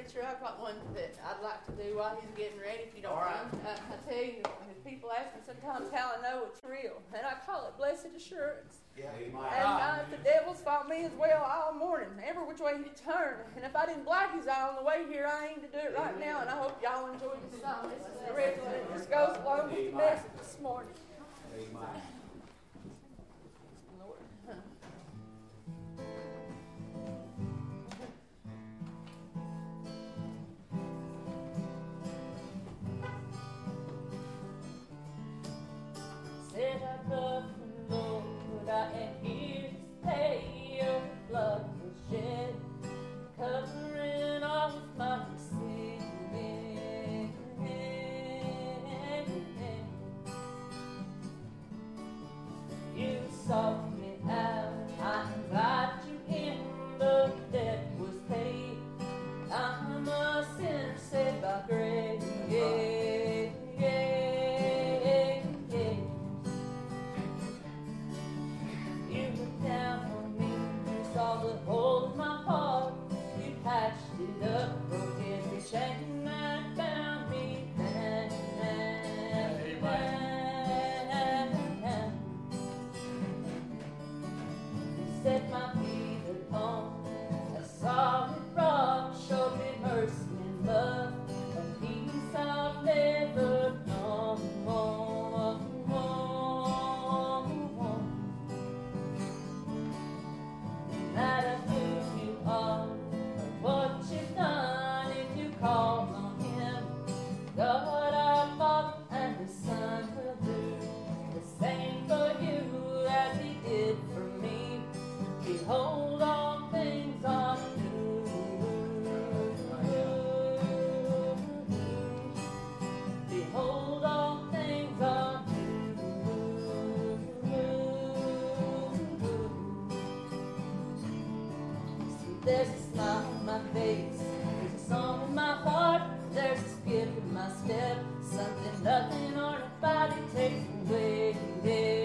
preacher, I've got one that I'd like to do while he's getting ready, if you don't All right. mind. I tell you, people ask me sometimes how I know it's real, and I call it blessed assurance. Yeah. And if the devil's fought me as well all morning, every which way he turned. And if I didn't black his eye on the way here, I aim to do it right now. And I hope y'all enjoy this song. This is the original. It just goes along with the message this morning. Amen. Lord. Said I love the Lord, I am here to stay. Your blood was shed, covering all of my sin. You sought me out, I invited you in, the debt was paid. I'm a sinner saved by grace. You looked down on me, you saw the hole in my heart. You patched it up, broke every chain that bound me. You set my feet upon a solid rock, showed me mercy and love, a peace I've never known. No matter who you are or what you've done, if you call on Him, God our Father and His Son will do the same for you as He did for me. Behold, all things are new. Behold, all things are new. See, there's a smile on my face, there's a song in my heart, there's a skip in my step, something nothing or nobody takes away.